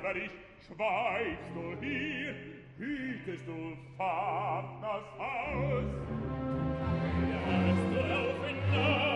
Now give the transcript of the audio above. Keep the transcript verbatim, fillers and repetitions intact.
zögerlich schweigst du hier, hütest du Vaters Haus. Lässt du auf in